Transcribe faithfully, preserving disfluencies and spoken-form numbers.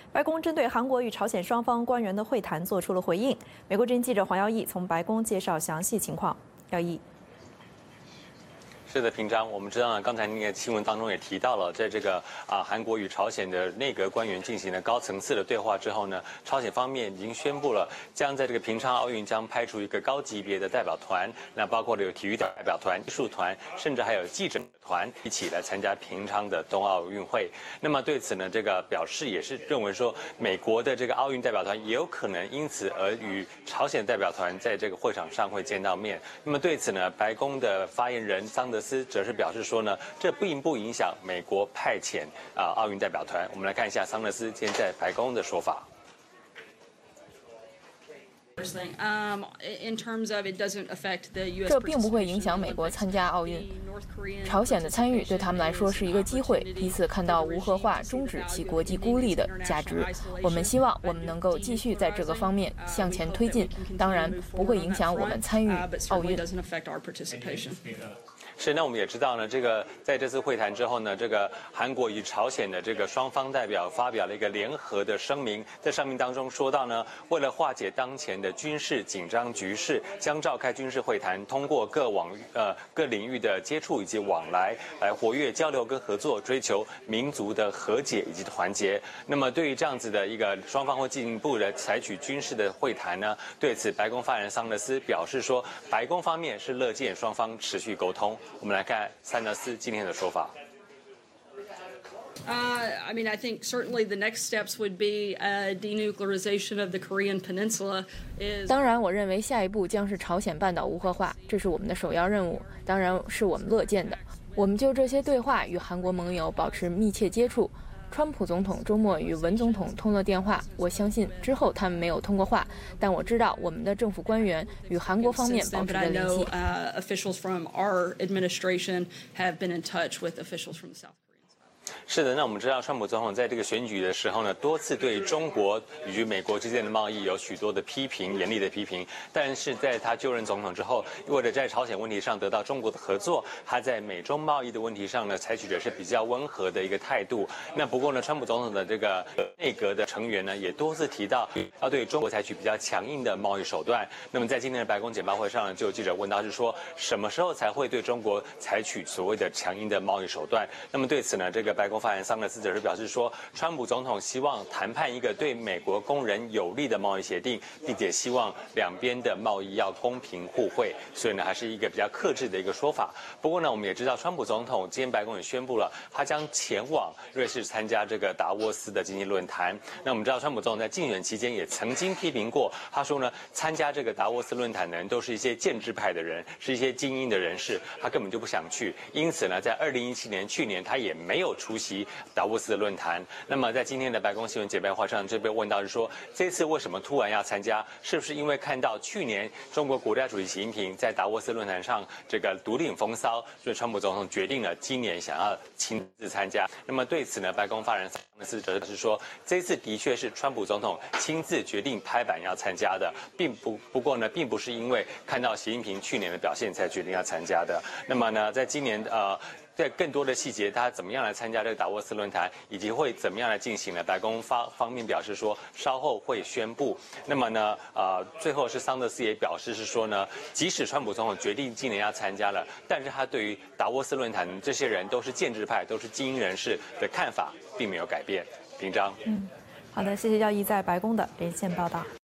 白宫针对韩国与朝鲜双方官员的会谈做出了回应。美国之音记者黄耀义从白宫介绍详细情况。耀义。 是的，平章，我们知道呢，刚才那个新闻当中也提到了，在这个啊韩国与朝鲜的内阁官员进行了高层次的对话之后呢，朝鲜方面已经宣布了，将在这个平昌奥运将派出一个高级别的代表团，那包括了有体育代表团、艺术团，甚至还有记者团一起来参加平昌的冬奥运会。那么对此呢，这个表示也是认为说，美国的这个奥运代表团也有可能因此而与朝鲜代表团在这个会场上会见到面。那么对此呢，白宫的发言人桑德斯则是表示说呢，这并不影响美国派遣啊奥运代表团。我们来看一下桑德斯今天在白宫的说法。 这并不会影响美国参加奥运。朝鲜的参与对他们来说是一个机会，第一次看到无核化终止其国际孤立的价值。我们希望我们能够继续在这个方面向前推进，当然不会影响我们参与奥运。 是，那我们也知道呢，这个在这次会谈之后呢，这个韩国与朝鲜的这个双方代表发表了一个联合的声明，在声明当中说到呢，为了化解当前的军事紧张局势，将召开军事会谈，通过各网呃各领域的接触以及往来，来活跃交流跟合作，追求民族的和解以及团结。那么对于这样子的一个双方会进一步的采取军事的会谈呢，对此白宫发言人桑德斯表示说，白宫方面是乐见双方持续沟通。 我们来看桑德斯今天的说法。 Uh, I mean, I think certainly the next steps would be a denuclearization of the Korean Peninsula. Is 当然，我认为下一步将是朝鲜半岛无核化，这是我们的首要任务，当然是我们乐见的。我们就这些对话与韩国盟友保持密切接触。 川普总统周末与文总统通了电话，我相信之后他们没有通过话，但我知道我们的政府官员与韩国方面保持着联系。 是的，那我们知道，川普总统在这个选举的时候呢，多次对中国以及美国之间的贸易有许多的批评，严厉的批评。但是在他就任总统之后，为了在朝鲜问题上得到中国的合作，他在美中贸易的问题上呢，采取的是比较温和的一个态度。那不过呢，川普总统的这个内阁的成员呢，也多次提到要对中国采取比较强硬的贸易手段。那么在今天的白宫简报会上呢，就有记者问到是说，什么时候才会对中国采取所谓的强硬的贸易手段？那么对此呢，这个白宫 发言人桑德斯则是表示说，川普总统希望谈判一个对美国工人有利的贸易协定，并且希望两边的贸易要公平互惠，所以呢，还是一个比较克制的一个说法。不过呢，我们也知道，川普总统今天白宫也宣布了，他将前往瑞士参加这个达沃斯的经济论坛。那我们知道，川普总统在竞选期间也曾经批评过，他说呢，参加这个达沃斯论坛的人都是一些建制派的人，是一些精英的人士，他根本就不想去。因此呢，在二零一七年去年，他也没有出席 达沃斯的论坛。那么在今天的白宫新闻简报会上，就被问到是说，这次为什么突然要参加？是不是因为看到去年中国国家主席习近平在达沃斯论坛上这个独领风骚，所以川普总统决定了今年想要亲自参加？那么对此呢，白宫发言人桑德斯则是说，这次的确是川普总统亲自决定拍板要参加的，并不不过呢，并不是因为看到习近平去年的表现才决定要参加的。那么呢，在今年呃。 在更多的细节，他怎么样来参加这个达沃斯论坛，以及会怎么样来进行呢？白宫方方面表示说，稍后会宣布。那么呢，呃，最后是桑德斯也表示是说呢，即使川普总统决定今年要参加了，但是他对于达沃斯论坛这些人都是建制派，都是精英人士的看法，并没有改变。平章， 嗯，好的，谢谢耀义在白宫的连线报道。